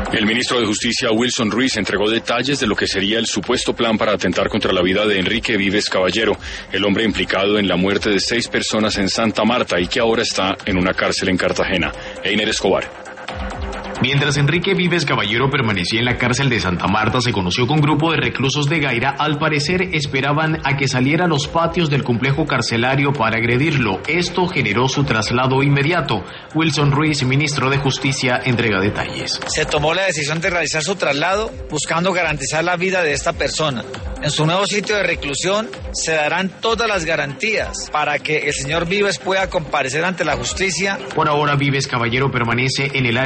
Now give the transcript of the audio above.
El ministro de Justicia, Wilson Ruiz, entregó detalles de lo que sería el supuesto plan para atentar contra la vida de Enrique Vives Caballero, el hombre implicado en la muerte de 6 personas en Santa Marta y que ahora está en una cárcel en Cartagena. Einer Escobar. Mientras Enrique Vives Caballero permanecía en la cárcel de Santa Marta, se conoció que un grupo de reclusos de Gaira, al parecer, esperaban a que saliera a los patios del complejo carcelario para agredirlo. Esto generó su traslado inmediato. Wilson Ruiz, ministro de Justicia, entrega detalles. Se tomó la decisión de realizar su traslado buscando garantizar la vida de esta persona. En su nuevo sitio de reclusión se darán todas las garantías para que el señor Vives pueda comparecer ante la justicia. Por ahora, Vives Caballero permanece en el área